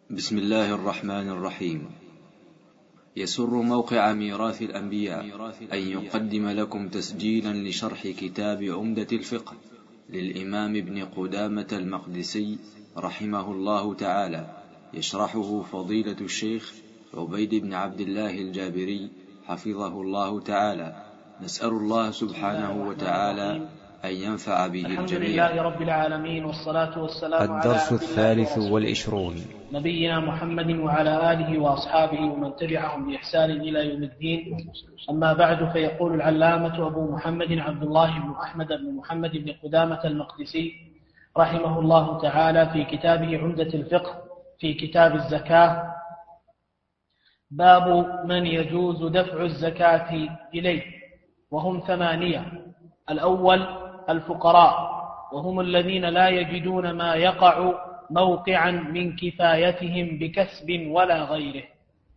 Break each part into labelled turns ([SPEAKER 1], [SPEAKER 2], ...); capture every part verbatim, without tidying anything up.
[SPEAKER 1] بسم الله الرحمن الرحيم. يسر موقع ميراث الأنبياء أن يقدم لكم تسجيلا لشرح كتاب عمدة الفقه للإمام ابن قدامة المقدسي رحمه الله تعالى، يشرحه فضيلة الشيخ عبيد بن عبد الله الجابري حفظه الله تعالى. نسأل الله سبحانه وتعالى أن ينفع به الجميع.
[SPEAKER 2] الحمد لله رب العالمين، والصلاة والسلام على
[SPEAKER 3] الدرس الثالث والعشرون،
[SPEAKER 2] نبينا محمد وعلى آله وأصحابه ومن تبعهم بإحسان إلى يوم الدين. أما بعد، فيقول العلامة أبو محمد عبد الله بن أحمد بن محمد بن قدامة المقدسي رحمه الله تعالى في كتابه عمدة الفقه في كتاب الزكاة: باب من يجوز دفع الزكاة إليه، وهم ثمانية. الأول الفقراء، وهم الذين لا يجدون ما يقع موقعا من كفايتهم بكسب ولا غيره.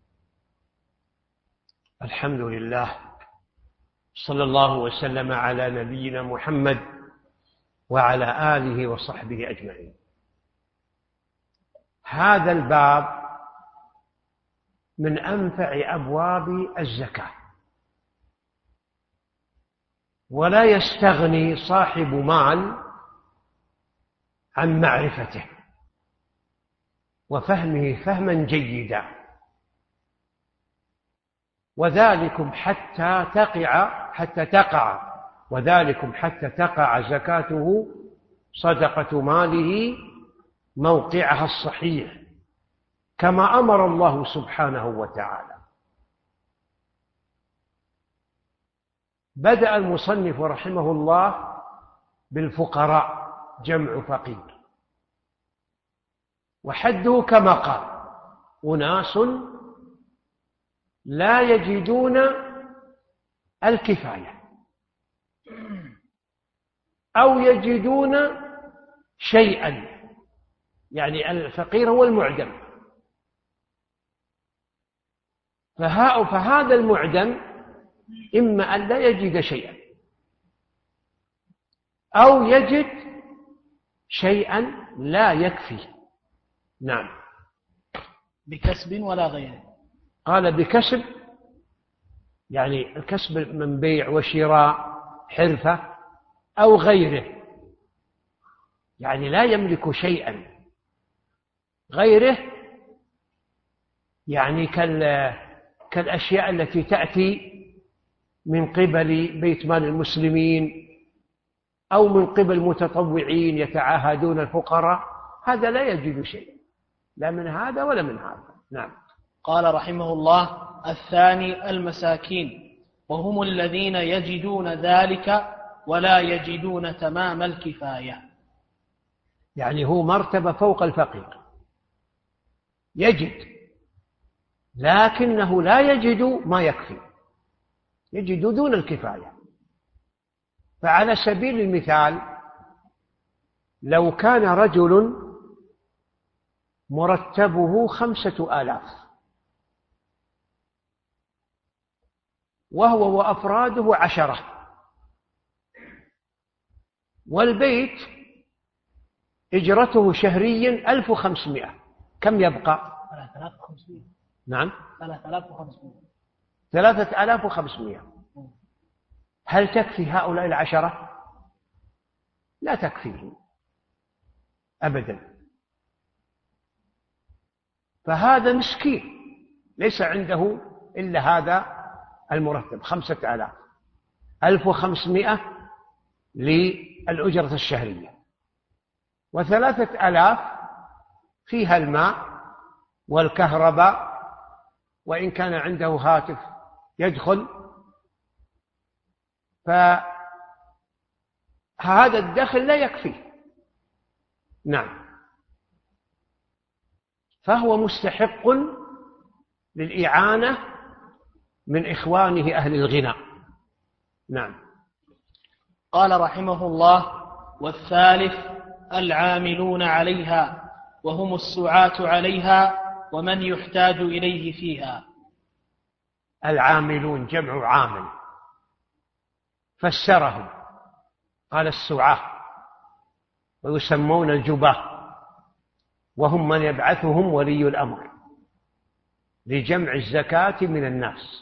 [SPEAKER 4] الحمد لله، صلى الله وسلم على نبينا محمد وعلى آله وصحبه أجمعين. هذا الباب من أنفع أبواب الزكاة، ولا يستغني صاحب مال عن معرفته وفهمه فهما جيدا، وذلكم حتى تقع حتى تقع وذلكم حتى تقع زكاته صدقة ماله موقعها الصحيح كما أمر الله سبحانه وتعالى. بدأ المصنف رحمه الله بالفقراء، جمع فقير، وحده كما قال: أناس لا يجدون الكفاية أو يجدون شيئا، يعني الفقير هو المعدم، فهذا المعدم إما أن لا يجد شيئا أو يجد شيئا لا يكفي. نعم.
[SPEAKER 2] بكسب ولا غيره.
[SPEAKER 4] قال بكسب، يعني الكسب من بيع وشراء، حرفة، أو غيره، يعني لا يملك شيئا. غيره يعني كالأشياء التي تأتي من قبل بيت مال المسلمين أو من قبل متطوعين يتعاهدون الفقراء، هذا لا يجد شيء، لا من هذا ولا من هذا. نعم.
[SPEAKER 2] قال رحمه الله: الثاني المساكين، وهم الذين يجدون ذلك ولا يجدون تمام الكفاية.
[SPEAKER 4] يعني هو مرتبة فوق الفقير، يجد لكنه لا يجد ما يكفي، يجد دون الكفاية. فعلى سبيل المثال، لو كان رجل مرتبه خمسة آلاف وهو وأفراده عشرة، والبيت إجرته شهريا ألف وخمسمائة، كم يبقى؟
[SPEAKER 2] ثلاثة آلاف وخمسمائة.
[SPEAKER 4] نعم،
[SPEAKER 2] ثلاثة آلاف وخمسمائة.
[SPEAKER 4] ثلاثة آلاف وخمسمائة. هل تكفي هؤلاء العشرة؟ لا تكفيهم أبدا. فهذا مسكين ليس عنده إلا هذا المرتب، خمسة آلاف، ألف وخمسمائة للأجرة الشهرية، وثلاثة آلاف فيها الماء والكهرباء، وإن كان عنده هاتف يدخل، فهذا الدخل لا يكفي. نعم. فهو مستحق للإعانة من إخوانه أهل الغنى. نعم.
[SPEAKER 2] قال رحمه الله: والثالث العاملون عليها، وهم السعاة عليها ومن يحتاج إليه فيها.
[SPEAKER 4] العاملون جمع عامل، فسرهم قال السعاة، ويسمون الجباه، وهم من يبعثهم ولي الأمر لجمع الزكاة من الناس.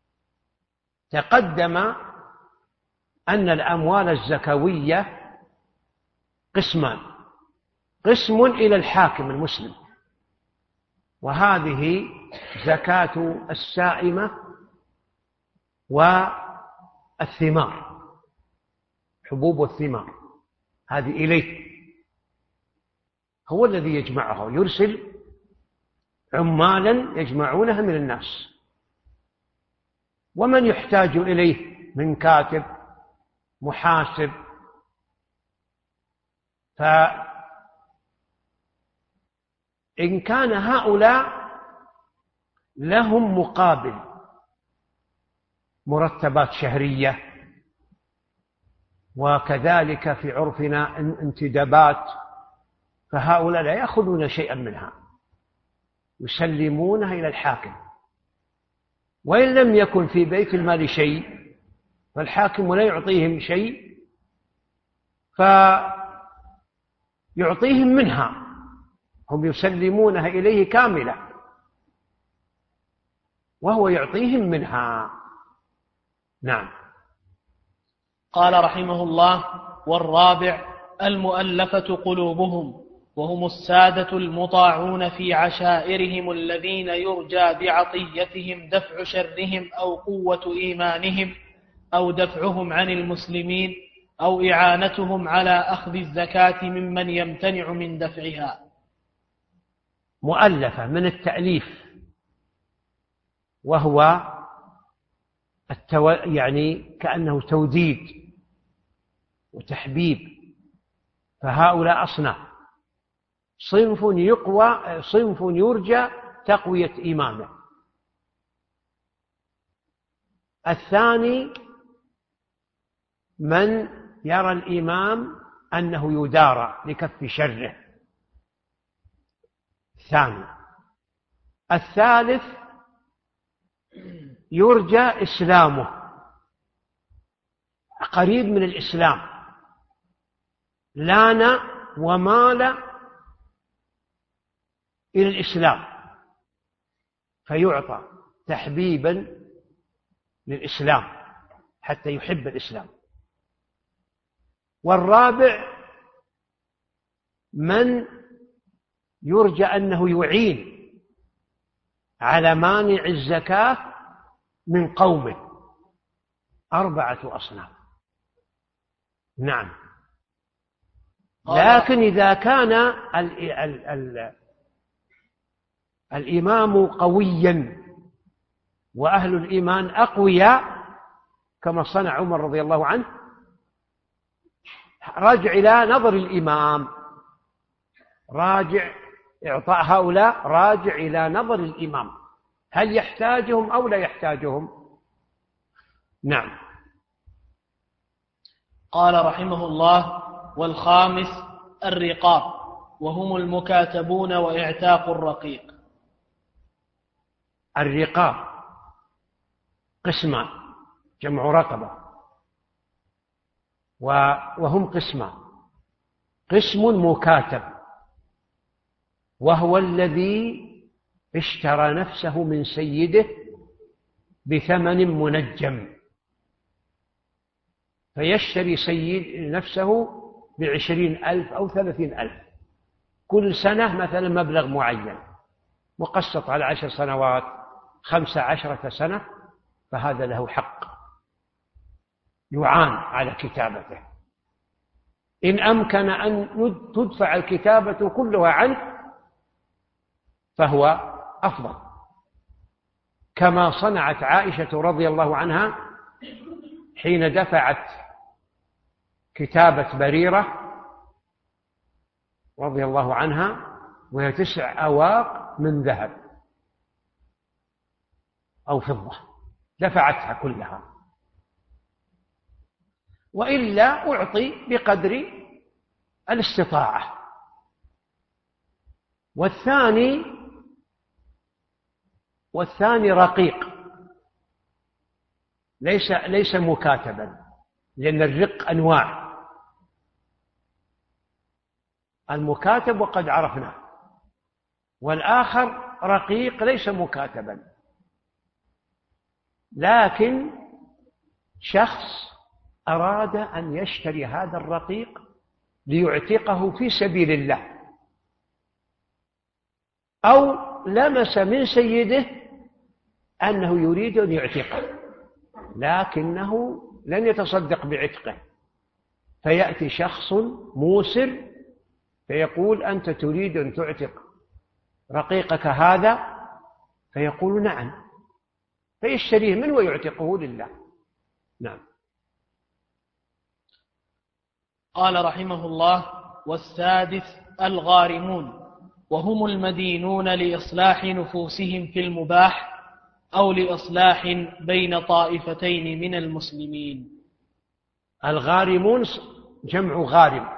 [SPEAKER 4] تقدم أن الأموال الزكوية قسمان: قسم إلى الحاكم المسلم، وهذه زكاة السائمة والثمار، حبوب والثمار، هذه إليه، هو الذي يجمعها ويرسل عمالا يجمعونها من الناس. ومن يحتاج إليه من كاتب، محاسب، فإن كان هؤلاء لهم مقابل مرتبات شهرية، وكذلك في عرفنا انتدابات، فهؤلاء لا يأخذون شيئا منها، يسلمونها إلى الحاكم. وإن لم يكن في بيت المال شيء فالحاكم لا يعطيهم شيء، فيعطيهم منها، هم يسلمونها إليه كاملة وهو يعطيهم منها. نعم.
[SPEAKER 2] قال رحمه الله: والرابع المؤلفة قلوبهم، وهم السادة المطاعون في عشائرهم الذين يرجى بعطيتهم دفع شرهم أو قوة إيمانهم أو دفعهم عن المسلمين أو إعانتهم على أخذ الزكاة ممن يمتنع من دفعها.
[SPEAKER 4] مؤلفة من التأليف، وهو التو... يعني كأنه توديد وتحبيب. فهؤلاء أصناف: صنف يقوى، صنف يرجى تقوية إيمانه. الثاني من يرى الإمام أنه يدارى لكف شره. الثاني. الثالث يرجى إسلامه، قريب من الإسلام، لان ومال إلى الإسلام فيعطى تحبيبا للإسلام حتى يحب الإسلام. والرابع من يرجى أنه يعين على مانع الزكاة من قومه. أربعة أصناف. نعم. لكن إذا كان ال ال ال الإمام قويا وأهل الإيمان أقوياء كما صنع عمر رضي الله عنه، راجع إلى نظر الإمام، راجع إعطاء هؤلاء راجع إلى نظر الإمام، هل يحتاجهم أو لا يحتاجهم. نعم.
[SPEAKER 2] قال رحمه الله: والخامس الرقاب، وهم المكاتبون وإعتاق الرقيق.
[SPEAKER 4] الرقاب قسمان، جمع رقبة، وهم قسمان: قسم مكاتب وهو الذي اشترى نفسه من سيده بثمن منجم، فيشتري سيد نفسه بعشرين ألف أو ثلاثين ألف كل سنة، مثلا مبلغ معين مقسط على عشر سنوات، خمس عشرة سنة، فهذا له حق يعان على كتابته. إن أمكن أن تدفع الكتابة كلها عنه فهو أفضل، كما صنعت عائشة رضي الله عنها حين دفعت كتابة بريرة رضي الله عنها وهي تسع أواق من ذهب أو فضة، دفعتها كلها، وإلا أعطي بقدر الاستطاعة. والثاني والثاني رقيق، ليس ليس مكاتبا، لأن الرق أنواع: المكاتب وقد عرفناه والآخر رقيق ليس مكاتبا، لكن شخص أراد أن يشتري هذا الرقيق ليعتقه في سبيل الله، أو لمس من سيده أنه يريد أن يعتقه لكنه لن يتصدق بعتقه، فيأتي شخص موسر فيقول: أنت تريد أن تعتق رقيقك هذا؟ فيقول: نعم، فيشتريه منه ويعتقه لله. نعم.
[SPEAKER 2] قال رحمه الله: والسادس الغارمون، وهم المدينون لإصلاح نفوسهم في المباح أو لإصلاح بين طائفتين من المسلمين.
[SPEAKER 4] الغارمون جمع غارم،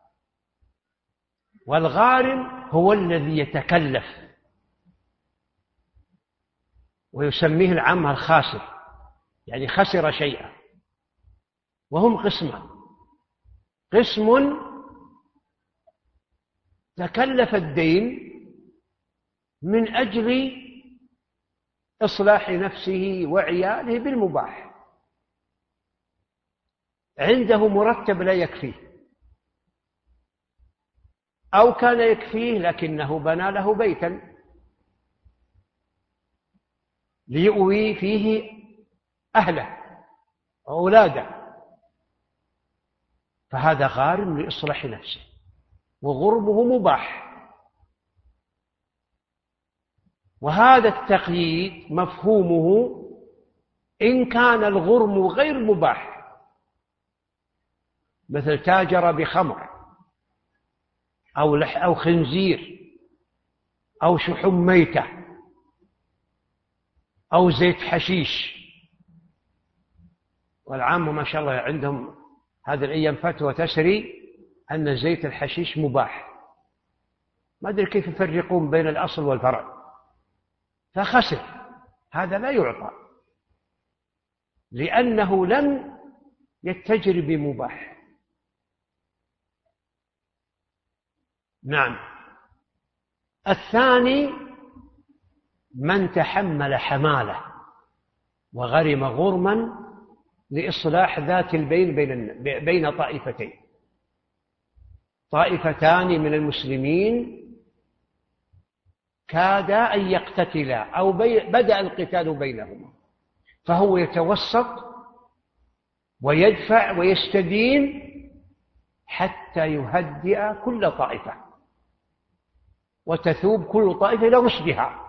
[SPEAKER 4] والغارم هو الذي يتكلف، ويسميه العامة الخاسر، يعني خسر شيئا. وهم قسمان: قسم تكلف الدين من أجل إصلاح نفسه وعياله بالمباح، عنده مرتب لا يكفيه، أو كان يكفيه لكنه بنى له بيتا ليؤوي فيه أهله وأولاده، فهذا غارم لإصلاح نفسه، وغرمه مباح. وهذا التقييد مفهومه إن كان الغرم غير مباح، مثل تاجر بخمر أو لح أو خنزير أو شحم ميتة أو زيت حشيش. والعامة ما شاء الله عندهم هذه الأيام فتوى تسري أن زيت الحشيش مباح، ما أدري كيف يفرقون بين الأصل والفرع، فخسر. هذا لا يعطى لأنه لم يتجر بمباح. نعم. الثاني من تحمل حمالة وغرم غرما لإصلاح ذات البين بين بين طائفتين، طائفتان من المسلمين كادا أن يقتتلا أو بدأ القتال بينهما، فهو يتوسط ويدفع ويستدين حتى يهدئ كل طائفة وتثوب كل طائفة إلى رشدها،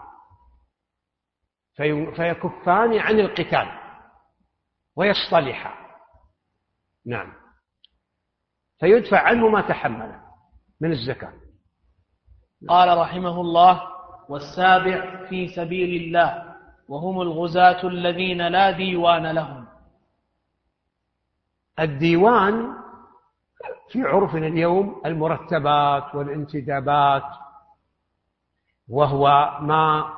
[SPEAKER 4] فيكفان عن القتال ويصطلحا. نعم. فيدفع عنه ما تحمل من الزكاة.
[SPEAKER 2] قال رحمه الله: والسابع في سبيل الله، وهم الغزاة الذين لا ديوان لهم.
[SPEAKER 4] الديوان في عرفنا اليوم المرتبات والانتدابات، وهو ما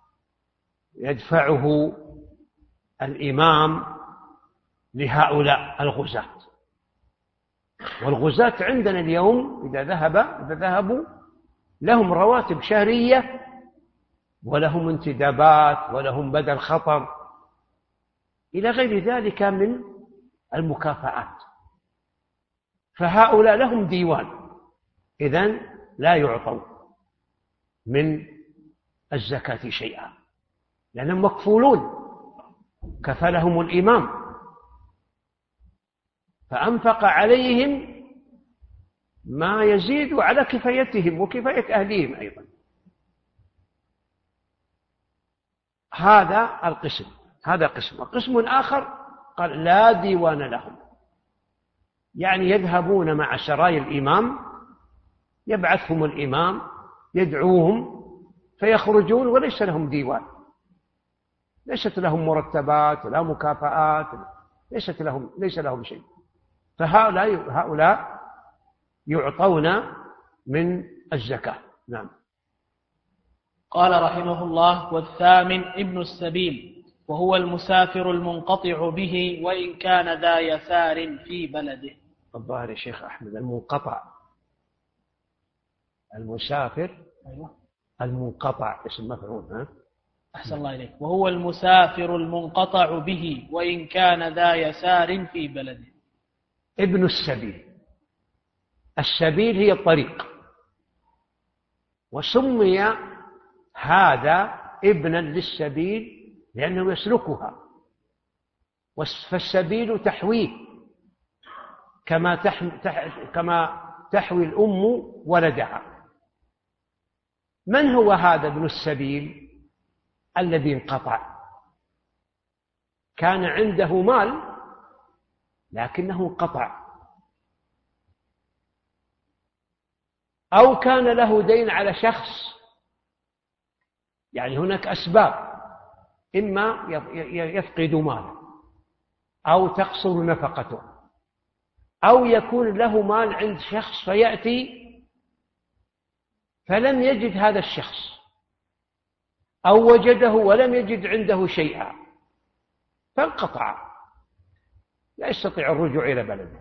[SPEAKER 4] يدفعه الإمام لهؤلاء الغزاة. والغزاة عندنا اليوم إذا ذهب إذا ذهبوا لهم رواتب شهرية ولهم انتدابات ولهم بدل خطر إلى غير ذلك من المكافآت، فهؤلاء لهم ديوان، إذن لا يعطوا من الزكاة شيئا لأنهم مكفولون، كفلهم الإمام فأنفق عليهم ما يزيد على كفايتهم وكفاية أهلهم أيضا. هذا القسم هذا قسم. وقسم آخر قال لا ديوان لهم، يعني يذهبون مع سرايا الإمام، يبعثهم الإمام يدعوهم فيخرجون وليس لهم ديوان، ليست لهم مرتبات ولا مكافآت، ليست لهم ليس لهم شيء، فهؤلاء هؤلاء يعطون من الزكاة. نعم.
[SPEAKER 2] قال رحمه الله: والثامن ابن السبيل، وهو المسافر المنقطع به وإن كان ذا يسار في بلده.
[SPEAKER 4] الظاهر يا شيخ أحمد المنقطع المسافر
[SPEAKER 2] أيوة.
[SPEAKER 4] المنقطع اسم مفعول. ها؟
[SPEAKER 2] أحسن الله إليك. وهو المسافر المنقطع به وإن كان ذا يسار في بلده.
[SPEAKER 4] ابن السبيل. السبيل هي الطريق، وسمي هذا ابنا للسبيل لأنه يسلكها، فالسبيل تحويه كما تحوي, كما تحوي الأم ولدها. من هو هذا ابن السبيل الذي انقطع؟ كان عنده مال لكنه انقطع، أو كان له دين على شخص. يعني هناك أسباب، إما يفقد ماله أو تقصر نفقته، أو يكون له مال عند شخص فيأتي فلم يجد هذا الشخص، أو وجده ولم يجد عنده شيئا فانقطع، لا يستطيع الرجوع إلى بلده،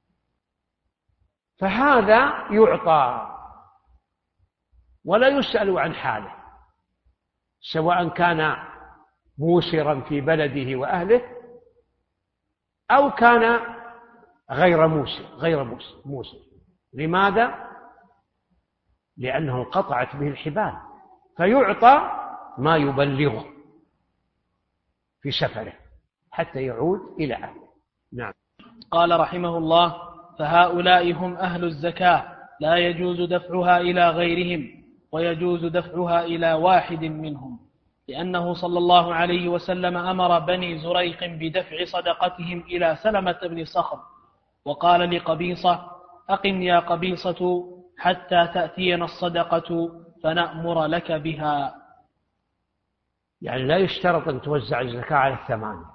[SPEAKER 4] فهذا يعطى ولا يسأل عن حاله، سواء كان موسرا في بلده وأهله أو كان غير موسر غير موسر. لماذا؟ لأنه انقطعت به الحبال، فيعطى ما يبلغه في سفره حتى يعود إلى أهله. نعم.
[SPEAKER 2] قال رحمه الله: فهؤلاء هم أهل الزكاة، لا يجوز دفعها إلى غيرهم، ويجوز دفعها إلى واحد منهم، لأنه صلى الله عليه وسلم أمر بني زريق بدفع صدقتهم إلى سلمة بن صخر، وقال لقبيصة: أقم يا قبيصة حتى تأتينا الصدقة فنأمر لك بها.
[SPEAKER 4] يعني لا يشترط أن توزع الزكاة على الثمانية،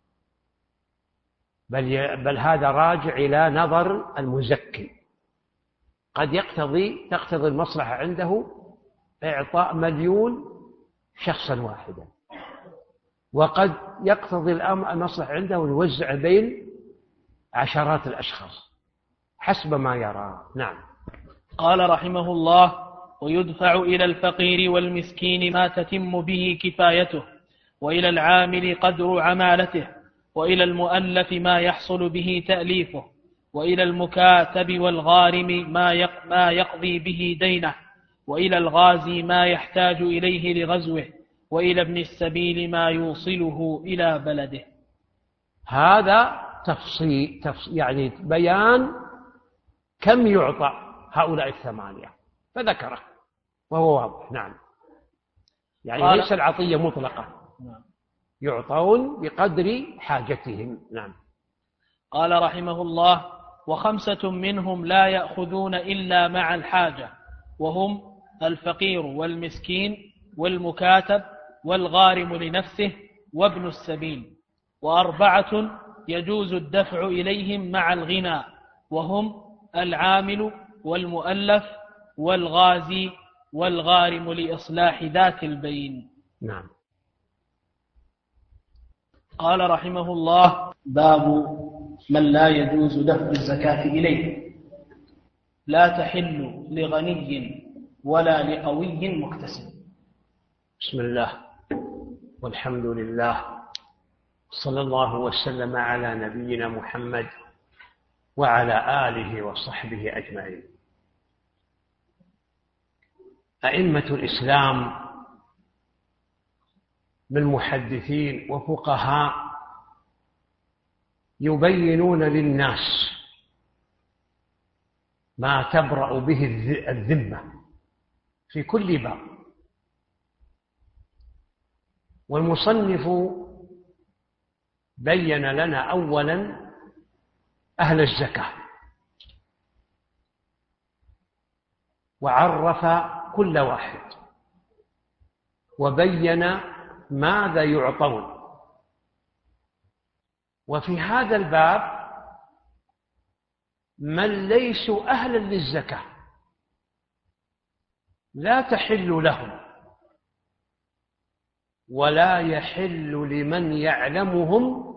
[SPEAKER 4] بل, بل هذا راجع إلى نظر المزكي. قد يقتضي تقتضي المصلحة عنده إعطاء مليون شخصا واحدا، وقد يقتضي المصلحة عنده يوزع بين عشرات الأشخاص حسب ما يرى. نعم.
[SPEAKER 2] قال رحمه الله: ويدفع إلى الفقير والمسكين ما تتم به كفايته، وإلى العامل قدر عمالته، وإلى المؤلف ما يحصل به تأليفه، وإلى المكاتب والغارم ما يقضي به دينه، وإلى الغازي ما يحتاج إليه لغزوه، وإلى ابن السبيل ما يوصله إلى بلده.
[SPEAKER 4] هذا تفصيل, تفصيل يعني بيان كم يعطى هؤلاء الثمانية فذكره وهو واضح. نعم. يعني ليس العطية مطلقة، يعطون بقدر حاجتهم. نعم.
[SPEAKER 2] قال رحمه الله: وخمسة منهم لا يأخذون إلا مع الحاجة، وهم الفقير والمسكين والمكاتب والغارم لنفسه وابن السبيل، وأربعة يجوز الدفع إليهم مع الغنى، وهم العامل والمؤلف والغازي والغارم لإصلاح ذات البين.
[SPEAKER 4] نعم.
[SPEAKER 2] قال رحمه الله: باب من لا يجوز دفع الزكاة إليه. لا تحل لغني ولا لقوي مكتسب.
[SPEAKER 4] بسم الله والحمد لله، صلى الله وسلم على نبينا محمد وعلى آله وصحبه أجمعين. أئمة الإسلام من محدثين وفقهاء يبينون للناس ما تبرأ به الذمة في كل باب، والمصنف بين لنا أولا أهل الزكاة، وعرف كل واحد، وبين ماذا يعطون. وفي هذا الباب من ليسوا أهلا للزكاة لا تحل لهم، ولا يحل لمن يعلمهم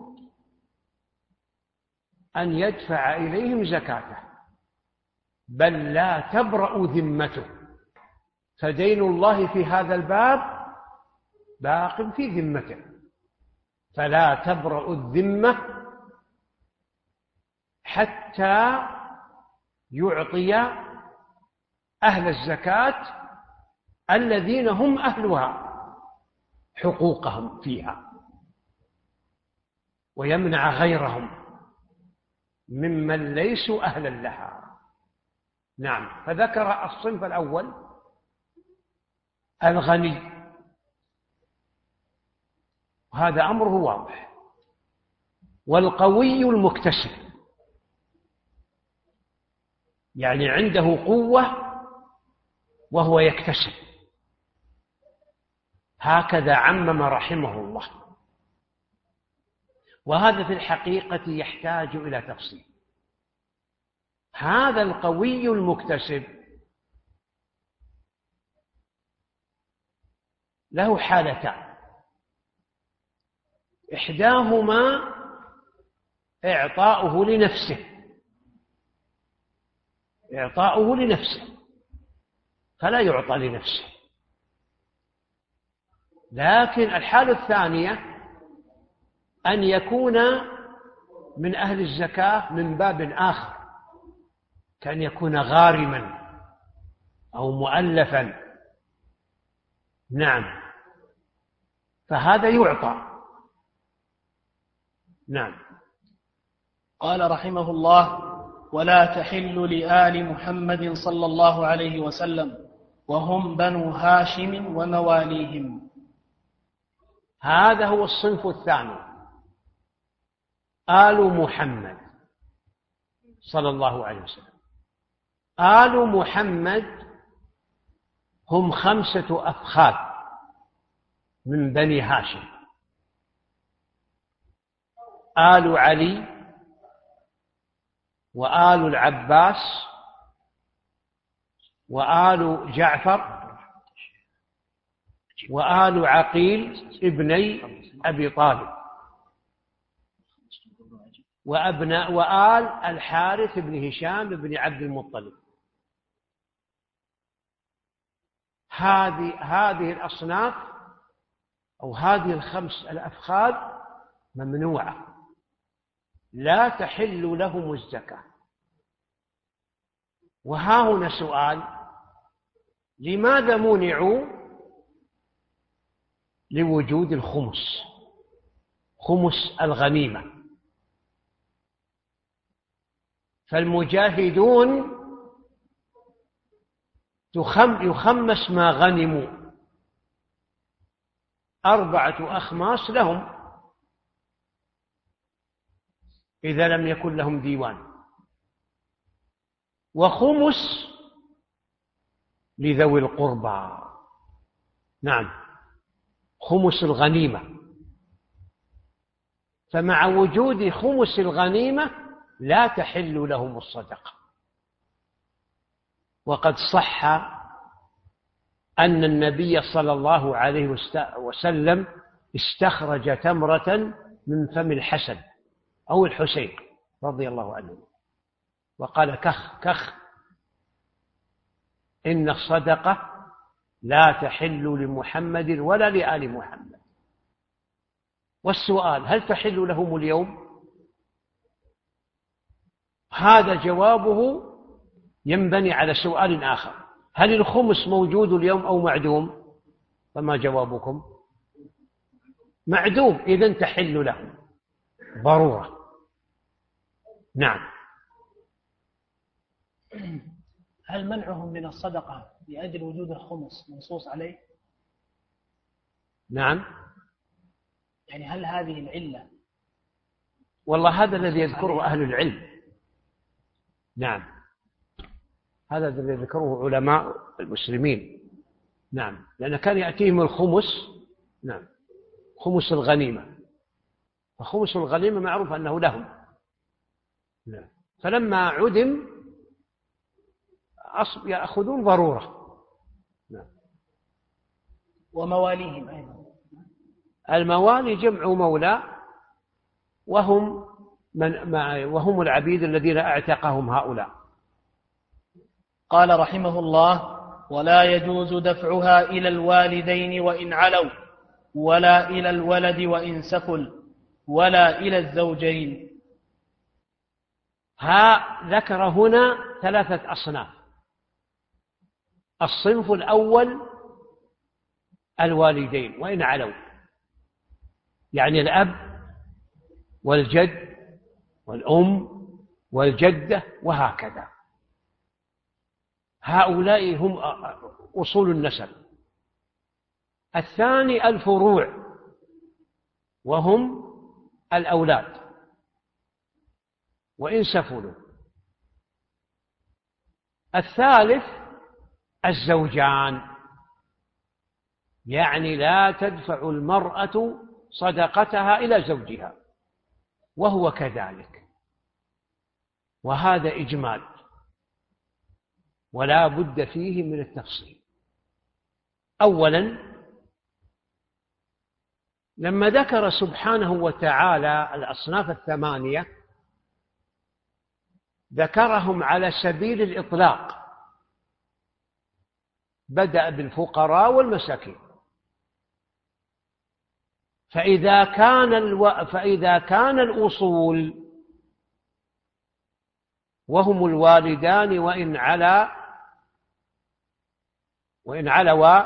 [SPEAKER 4] أن يدفع إليهم زكاته، بل لا تبرأ ذمته. فدين الله في هذا الباب باق في ذمته، فلا تبرأ الذمة حتى يعطي أهل الزكاة الذين هم أهلها حقوقهم فيها، ويمنع غيرهم ممن ليسوا أهلا لها. نعم. فذكر الصنف الأول الغني، وهذا أمره واضح، والقوي المكتسب، يعني عنده قوة وهو يكتسب، هكذا عمم رحمه الله. وهذا في الحقيقة يحتاج إلى تفصيل. هذا القوي المكتسب له حالتان، إحداهما إعطاؤه لنفسه إعطاؤه لنفسه فلا يعطى لنفسه. لكن الحالة الثانية أن يكون من أهل الزكاة من باب آخر، كأن يكون غارما أو مؤلفا. نعم، فهذا يعطى. نعم.
[SPEAKER 2] قال رحمه الله: ولا تحل لآل محمد صلى الله عليه وسلم وهم بنو هاشم ومواليهم.
[SPEAKER 4] هذا هو الصنف الثاني، آل محمد صلى الله عليه وسلم. آل محمد هم خمسة أفخاذ من بني هاشم: آل علي، وآل العباس، وآل جعفر، وآل عقيل ابني أبي طالب، وأبناء وآل الحارث بن هشام بن عبد المطلب. هذه هذه الأصناف أو هذه الخمس الأفخاذ ممنوعة، لا تحل لهم الزكاة. وها هنا سؤال: لماذا منعوا؟ لوجود الخمس، خمس الغنيمة. فالمجاهدون يخمس ما غنموا، أربعة أخماس لهم إذا لم يكن لهم ديوان، وخمس لذوي القربى. نعم، خمس الغنيمة. فمع وجود خمس الغنيمة لا تحل لهم الصدقة. وقد صح أن النبي صلى الله عليه وسلم استخرج تمرة من فم الحسن أو الحسين رضي الله عنه وقال: كخ كخ، إن الصدقة لا تحل لمحمد ولا لآل محمد. والسؤال: هل تحل لهم اليوم؟ هذا جوابه ينبني على سؤال آخر: هل الخمس موجود اليوم أو معدوم؟ فما جوابكم؟ معدوم، إذن تحل لهم ضرورة. نعم.
[SPEAKER 2] هل منعهم من الصدقة لأجل وجود الخمس منصوص عليه؟
[SPEAKER 4] نعم.
[SPEAKER 2] يعني هل هذه العلة؟
[SPEAKER 4] والله هذا الذي يذكره أهل العلم. نعم، هذا الذي يذكره علماء المسلمين. نعم، لأن كان يأتيهم الخمس. نعم، خمس الغنيمة، وخمس الغنيمة معروف أنه لهم. نعم. فلما عدم يأخذون ضرورة. نعم.
[SPEAKER 2] ومواليهم أيضا.
[SPEAKER 4] الموالي جمع مولى، وهم من وهم العبيد الذين اعتقهم هؤلاء.
[SPEAKER 2] قال رحمه الله: ولا يجوز دفعها إلى الوالدين وإن علوا، ولا إلى الولد وإن سفل، ولا إلى الزوجين.
[SPEAKER 4] ها ذكر هنا ثلاثة أصناف. الصنف الأول الوالدين وإن علوا، يعني الأب والجد والأم والجدة وهكذا، هؤلاء هم أصول النسب. الثاني الفروع وهم الأولاد وإن سفلوا. الثالث الزوجان، يعني لا تدفع المرأة صدقتها إلى زوجها وهو كذلك، وهذا إجمال ولا بد فيه من التفصيل. أولا، لما ذكر سبحانه وتعالى الأصناف الثمانية ذكرهم على سبيل الإطلاق، بدأ بالفقراء والمساكين. فإذا كان الو... فإذا كان الأصول وهم الوالدان وإن علا وإن علوا،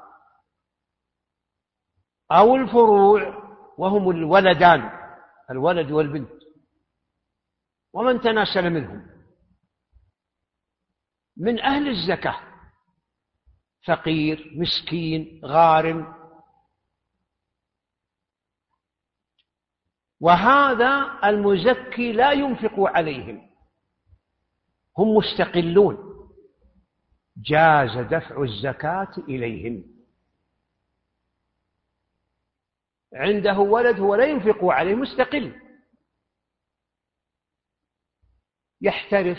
[SPEAKER 4] أو الفروع وهم الولدان، الولد والبنت ومن تناسل منهم، من أهل الزكاة فقير مسكين غارم، وهذا المزكي لا ينفق عليهم، هم مستقلون، جاز دفع الزكاة إليهم. عنده ولد هو لا ينفق عليه، مستقل، يحترف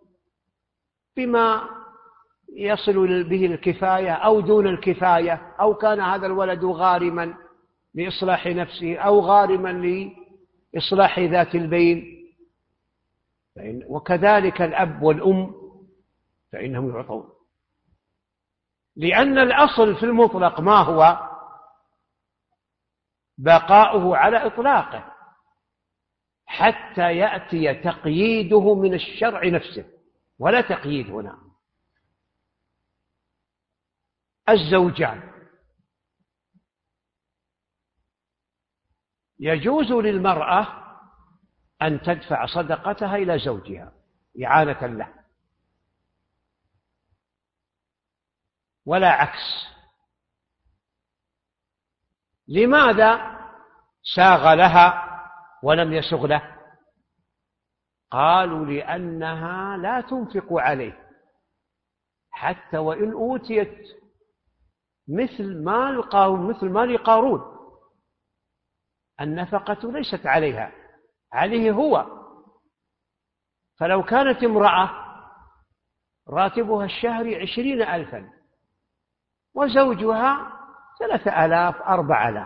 [SPEAKER 4] بما يصل به الكفاية أو دون الكفاية، أو كان هذا الولد غارما لإصلاح نفسه أو غارما لإصلاح ذات البين. وكذلك الأب والأم فإنهم يعطون، لأن الأصل في المطلق ما هو؟ بقاؤه على إطلاقه حتى يأتي تقييده من الشرع نفسه، ولا تقييد هنا. الزوجان يجوز للمرأة أن تدفع صدقتها إلى زوجها إعانة له، ولا عكس. لماذا ساغ لها ولم يسغ له؟ قالوا لأنها لا تنفق عليه، حتى وإن أوتيت مثل مال قارون مثل مال قارون، النفقة ليست عليها، عليه هو. فلو كانت امرأة راتبها الشهري عشرين ألفا وزوجها ثلاثة آلاف أربع آلاف،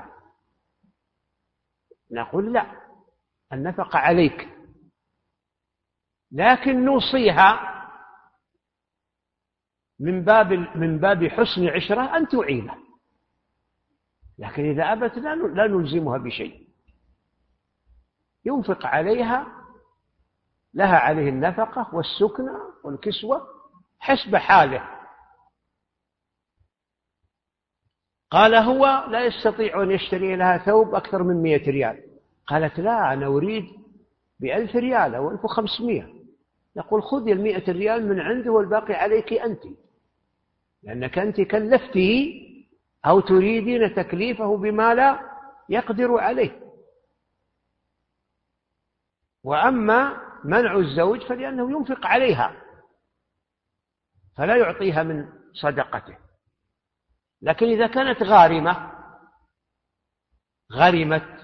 [SPEAKER 4] نقول لا، النفقة عليك، لكن نوصيها من باب من باب حسن عشرة أن تعينه، لكن إذا أبت لا نلزمها بشيء، ينفق عليها، لها عليه النفقة والسكنة والكسوة حسب حاله. قال هو لا يستطيع أن يشتري لها ثوب أكثر من مئة ريال، قالت لا، أنا أريد بألف ريال أو ألف وخمسمائة. نقول خذي المئة ريال من عنده والباقي عليك أنت، لأنك أنت كلفته أو تريدين تكليفه بما لا يقدر عليه. وأما منع الزوج فلأنه ينفق عليها فلا يعطيها من صدقته. لكن إذا كانت غارمة غرمت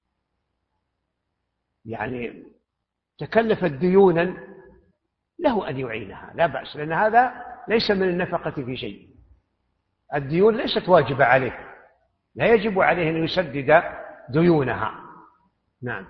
[SPEAKER 4] يعني تكلفت ديونا، له أن يعينها لا بأس، لأن هذا ليس من النفقة في شيء. الديون ليست واجبة عليه، لا يجب عليه أن يسدد ديونها. نعم.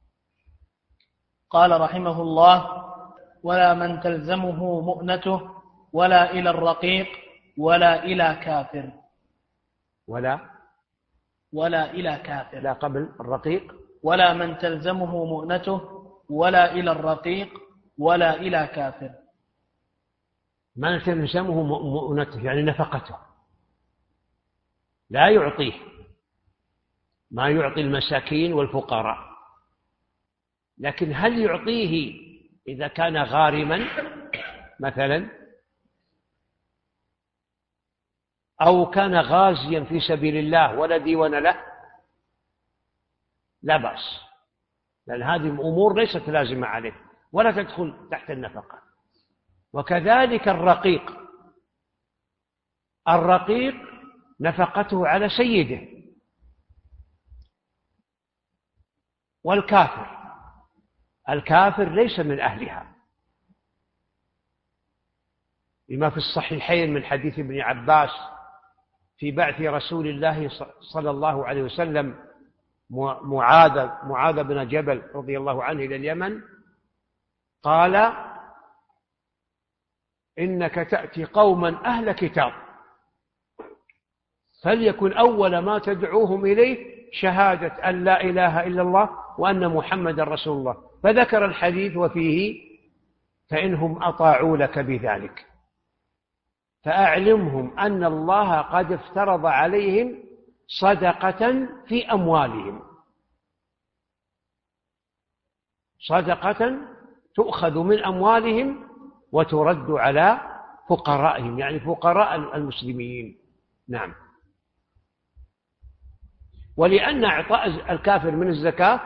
[SPEAKER 2] قال رحمه الله: ولا من تلزمه مؤنته، ولا إلى الرقيق، ولا إلى كافر.
[SPEAKER 4] ولا
[SPEAKER 2] ولا إلى كافر.
[SPEAKER 4] لا قبل الرقيق.
[SPEAKER 2] ولا من تلزمه مؤنته، ولا إلى الرقيق، ولا إلى كافر.
[SPEAKER 4] من تلزمه مؤنته يعني نفقته، لا يعطيه ما يعطي المساكين والفقراء، لكن هل يعطيه إذا كان غارما مثلا أو كان غازيا في سبيل الله ولا ديوان له لا بأس، لأن هذه الأمور ليست لازمة عليه ولا تدخل تحت النفقة. وكذلك الرقيق، الرقيق نفقته على سيده. والكافر، الكافر ليس من أهلها، لما في الصحيحين من حديث ابن عباس في بعث رسول الله صلى الله عليه وسلم معاذ معاذ بن جبل رضي الله عنه إلى اليمن، قال: إنك تأتي قوما أهل كتاب فليكن أول ما تدعوهم إليه شهادة أن لا إله إلا الله وأن محمد رسول الله، فذكر الحديث وفيه: فإنهم أطاعوا لك بذلك فأعلمهم أن الله قد افترض عليهم صدقة في أموالهم، صدقة تؤخذ من أموالهم وترد على فقرائهم، يعني فقراء المسلمين. نعم. ولأن إعطاء الكافر من الزكاة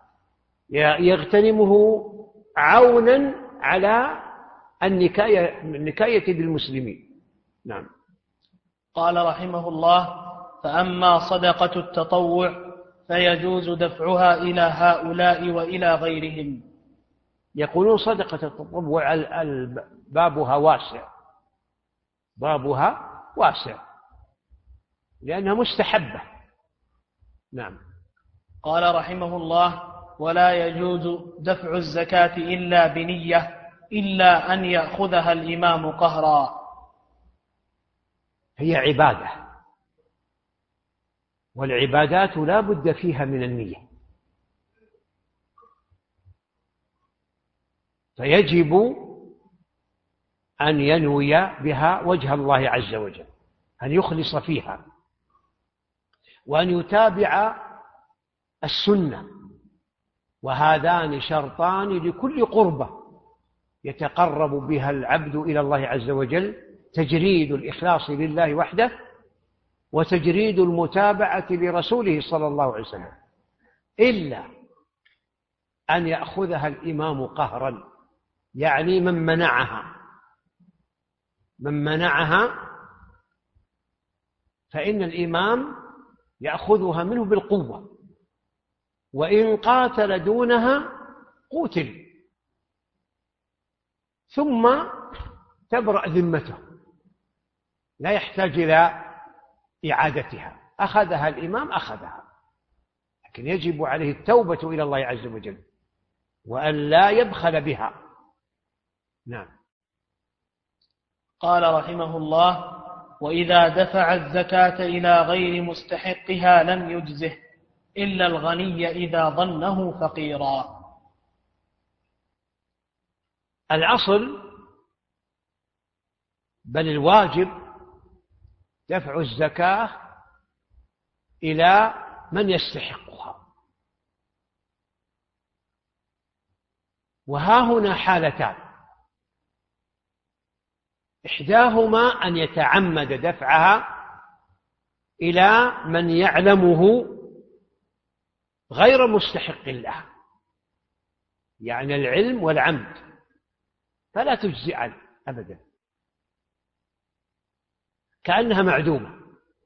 [SPEAKER 4] يغتنمه عونا على النكاية النكاية بالمسلمين. نعم.
[SPEAKER 2] قال رحمه الله: فأما صدقة التطوع فيجوز دفعها إلى هؤلاء وإلى غيرهم.
[SPEAKER 4] يقولون صدقة التطوع بابها واسع، بابها واسع لأنها مستحبة. نعم.
[SPEAKER 2] قال رحمه الله: ولا يجوز دفع الزكاة إلا بنية، إلا أن يأخذها الإمام قهرا.
[SPEAKER 4] هي عبادة، والعبادات لا بد فيها من النية، فيجب أن ينوي بها وجه الله عز وجل، أن يخلص فيها، وأن يتابع السنة، وهذان شرطان لكل قربة يتقرب بها العبد إلى الله عز وجل: تجريد الإخلاص لله وحده، وتجريد المتابعة لرسوله صلى الله عليه وسلم، إلا أن يأخذها الإمام قهرا، يعني من منعها من منعها فإن الإمام يأخذها منه بالقوة، وإن قاتل دونها قتل، ثم تبرأ ذمته، لا يحتاج إلى إعادتها. أخذها الإمام أخذها، لكن يجب عليه التوبة إلى الله عز وجل وأن لا يبخل بها. نعم.
[SPEAKER 2] قال رحمه الله: وإذا دفع الزكاة إلى غير مستحقها لم يجزه إلا الغني إذا ظنه فقيرا.
[SPEAKER 4] الأصل بل الواجب دفع الزكاة إلى من يستحقها، وها هنا حالتان: إحداهما أن يتعمد دفعها إلى من يعلمه غير مستحق له، يعني العلم والعمد، فلا تجزي عنه أبدا، كأنها معدومة.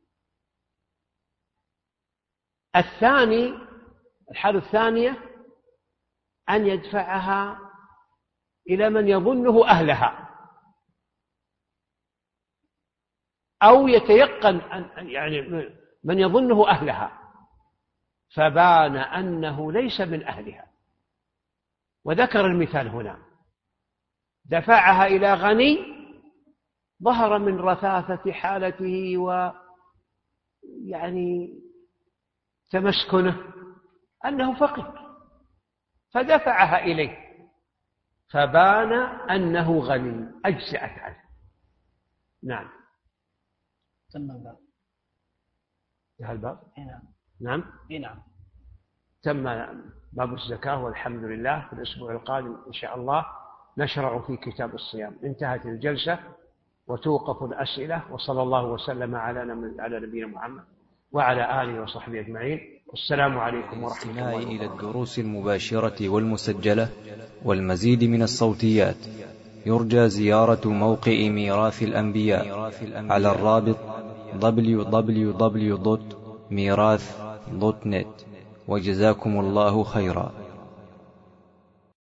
[SPEAKER 4] الثاني الحالة الثانية أن يدفعها إلى من يظنه أهلها، أو يتيقن أن يعني من يظنه أهلها فبان أنه ليس من أهلها. وذكر المثال هنا: دفعها إلى غني ظهر من رثاثة حالته ويعني تمسكنه أنه فقير، فدفعها إليه، فبان أنه غني، أجزأت عنه. نعم.
[SPEAKER 2] تم الباب.
[SPEAKER 4] انتهى الباب؟
[SPEAKER 2] نعم.
[SPEAKER 4] نعم.
[SPEAKER 2] نعم.
[SPEAKER 4] تم باب الزكاة، والحمد لله. في الأسبوع القادم إن شاء الله نشرع في كتاب الصيام. انتهت الجلسة وتوقف الأسئلة، وصلى الله وسلم على نبينا محمد وعلى آله وصحبه أجمعين. والسلام عليكم ورحمة الله وبركاته.
[SPEAKER 1] إلى الدروس المباشرة والمسجلة والمزيد من الصوتيات، يرجى زيارة موقع ميراث الأنبياء على الرابط دبليو دبليو دبليو دوت ميراث دوت نت. وجزاكم الله خيرا.